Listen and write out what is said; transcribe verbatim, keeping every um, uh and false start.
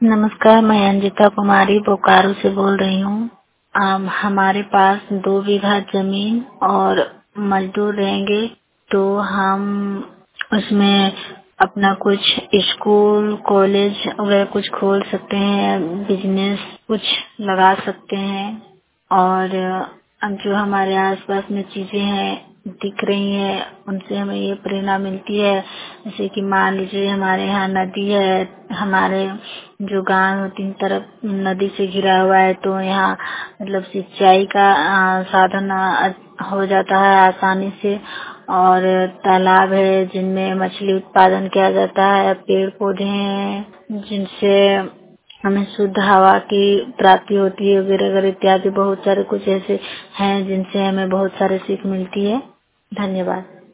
नमस्कार, मैं अंजिता कुमारी बोकारो से बोल रही हूँ। आम, हमारे पास दो बीघा जमीन और मजदूर रहेंगे, तो हम उसमें अपना कुछ स्कूल कॉलेज वगैरह कुछ खोल सकते हैं, बिजनेस कुछ लगा सकते हैं। और अब जो हमारे आसपास में चीजें हैं दिख रही हैं, उनसे हमें ये प्रेरणा मिलती है। जैसे कि मान लीजिए हमारे यहाँ नदी है, हमारे जो गांव तीन तरफ नदी से घिरा हुआ है, तो यहाँ मतलब सिंचाई का आ, साधन आ, हो जाता है आसानी से। और तालाब है जिनमें मछली उत्पादन किया जाता है, पेड़ पौधे हैं जिनसे हमें शुद्ध हवा की प्राप्ति होती है वगैरह वगैरह इत्यादि बहुत सारे कुछ ऐसे हैं जिनसे हमें बहुत सारे सीख मिलती है। धन्यवाद।